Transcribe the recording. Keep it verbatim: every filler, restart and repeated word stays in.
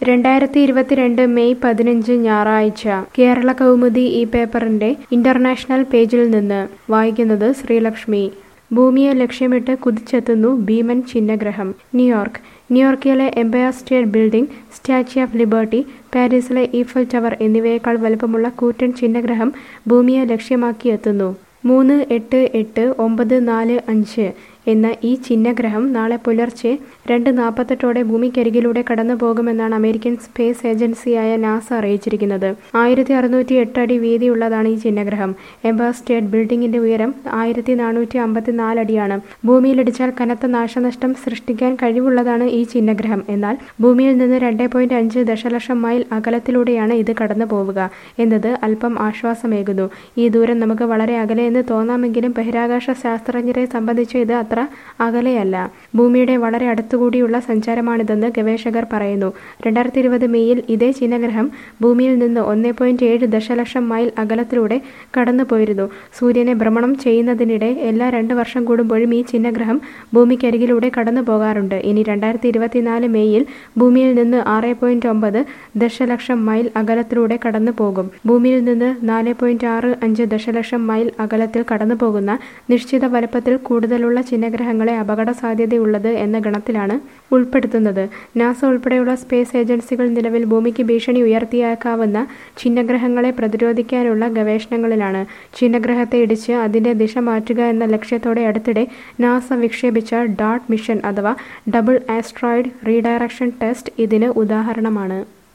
രണ്ടായിരത്തി ഇരുപത്തിരണ്ട് മെയ് പതിനഞ്ച് ഞായറാഴ്ച കേരള കൗമുദി ഈ പേപ്പറിന്റെ ഇന്റർനാഷണൽ പേജിൽ നിന്ന് വായിക്കുന്നത് ശ്രീലക്ഷ്മി. ഭൂമിയെ ലക്ഷ്യമിട്ട് കുതിച്ചെത്തുന്നു ഭീമൻ ചിഹ്നഗ്രഹം. ന്യൂയോർക്ക്. York Empire State building, statue of liberty, പാരീസിലെ ഈഫൽ ടവർ എന്നിവയേക്കാൾ വലുപ്പമുള്ള കൂറ്റൻ ചിഹ്നഗ്രഹം ഭൂമിയെ ലക്ഷ്യമാക്കി എത്തുന്നു. മൂന്ന് എട്ട് എട്ട് ഒമ്പത് നാല് അഞ്ച് എന്ന ഈ ചിഹ്നഗ്രഹം നാളെ പുലർച്ചെ രണ്ട് നാൽപ്പത്തെട്ടോടെ ഭൂമിക്കരികിലൂടെ കടന്നു പോകുമെന്നാണ് അമേരിക്കൻ സ്പേസ് ഏജൻസിയായ നാസ അറിയിച്ചിരിക്കുന്നത്. ആയിരത്തി അറുന്നൂറ്റി എട്ട് അടി വീതിയുള്ളതാണ് ഈ ചിഹ്നഗ്രഹം. എംപയർ സ്റ്റേറ്റ് ബിൽഡിംഗിന്റെ ഉയരം ആയിരത്തി നാനൂറ്റി അമ്പത്തി നാല് അടിയാണ്. ഭൂമിയിലിടിച്ചാൽ കനത്ത നാശനഷ്ടം സൃഷ്ടിക്കാൻ കഴിവുള്ളതാണ് ഈ ചിഹ്നഗ്രഹം. എന്നാൽ ഭൂമിയിൽ നിന്ന് രണ്ട് പോയിന്റ് അഞ്ച് ദശലക്ഷം മൈൽ അകലത്തിലൂടെയാണ് ഇത് കടന്നു പോവുക എന്നത് അല്പം ആശ്വാസമേകുന്നു. ഈ ദൂരം നമുക്ക് വളരെ അകലെയെന്ന് തോന്നാമെങ്കിലും ബഹിരാകാശ ശാസ്ത്രജ്ഞരെ സംബന്ധിച്ച് ഇത് അത്ര അകലെയല്ല. ഭൂമിയുടെ വളരെ അടുത്തുകൂടിയുള്ള സഞ്ചാരമാണിതെന്ന് ഗവേഷകർ പറയുന്നു. രണ്ടായിരത്തി ഇരുപത് മെയ്യിൽ ഇതേ ചിഹ്നഗ്രഹം ഭൂമിയിൽ നിന്ന് ഒന്ന് പോയിന്റ് ഏഴ് ദശലക്ഷം മൈൽ അകലത്തിലൂടെ കടന്നു പോയിരുന്നു. സൂര്യനെ ഭ്രമണം ചെയ്യുന്നതിനിടെ എല്ലാ രണ്ട് വർഷം കൂടുമ്പോഴും ഈ ചിഹ്നഗ്രഹം ഭൂമിക്കരികിലൂടെ കടന്നു പോകാറുണ്ട്. ഇനി രണ്ടായിരത്തി ഇരുപത്തിനാല് മെയ്യിൽ ഭൂമിയിൽ നിന്ന് ആറ് പോയിന്റ് ഒമ്പത് ദശലക്ഷം മൈൽ അകലത്തിലൂടെ കടന്നു പോകും. ഭൂമിയിൽ നിന്ന് നാല് പോയിന്റ് ആറ് അഞ്ച് ദശലക്ഷം മൈൽ അകലത്തിൽ കടന്നു പോകുന്ന നിശ്ചിത വലുപ്പത്തിൽ കൂടുതലുള്ള ചിഹ്നഗ്രഹങ്ങളെ അപകട സാധ്യതയുള്ളത് എന്ന ഗണത്തിലാണ് ഉൾപ്പെടുത്തുന്നത്. നാസ ഉൾപ്പെടെയുള്ള സ്പേസ് ഏജൻസികൾ നിലവിൽ ഭൂമിക്ക് ഭീഷണി ഉയർത്തിയേക്കാവുന്ന ചിഹ്നഗ്രഹങ്ങളെ പ്രതിരോധിക്കാനുള്ള ഗവേഷണങ്ങളിലാണ്. ചിഹ്നഗ്രഹത്തെ ഇടിച്ച് അതിന്റെ ദിശ മാറ്റുക എന്ന ലക്ഷ്യത്തോടെ അടുത്തിടെ നാസ വിക്ഷേപിച്ച ഡാർട്ട് മിഷൻ അഥവാ ഡബിൾ ആസ്ട്രോയിഡ് റീഡയറക്ഷൻ ടെസ്റ്റ് ഇതിന് ഉദാഹരണമാണ്.